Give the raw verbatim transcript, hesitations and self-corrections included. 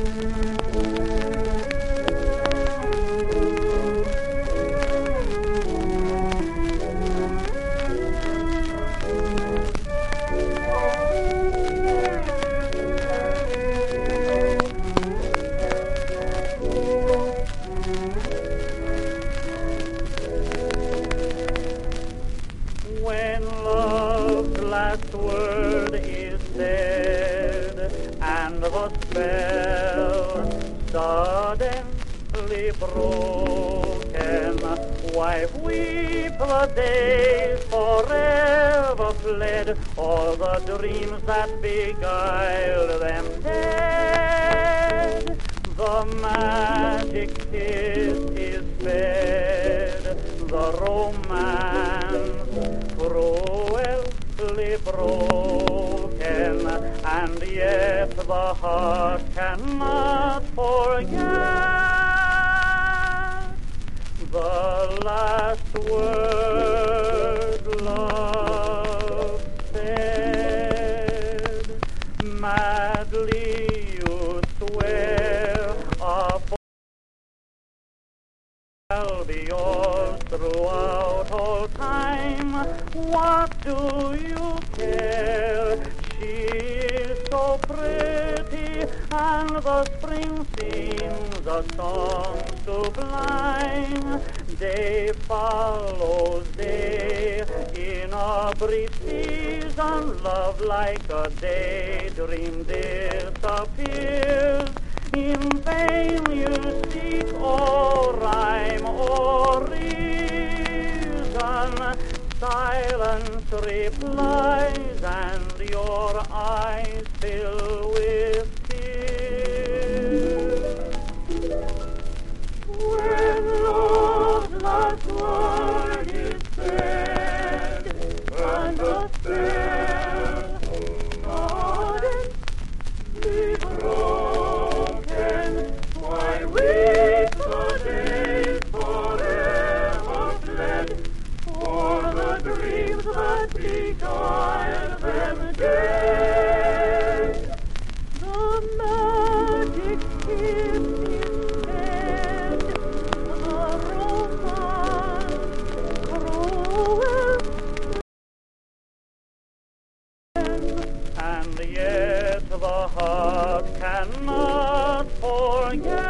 When love's last word is said and the spell suddenly broken, wife, weep the days forever fled, all the dreams that beguiled them dead. The magic kiss is sped, the romance cruelly broken, and yet the heart cannot forget the last word love said. Madly you swear a shall be yours throughout all time. What do you care? She is so pretty, and the spring seems a song sublime. Day follows day in a brief season. Love like a daydream disappears. In vain you seek or rhyme or reason. Silence replies and your eyes fill with tears. When love's last word is said and the spell suddenly broken, why weep the days forever fled, for the dreams that beguile them dead. The magic kiss is dead, the romance cruel, and yet the heart cannot forget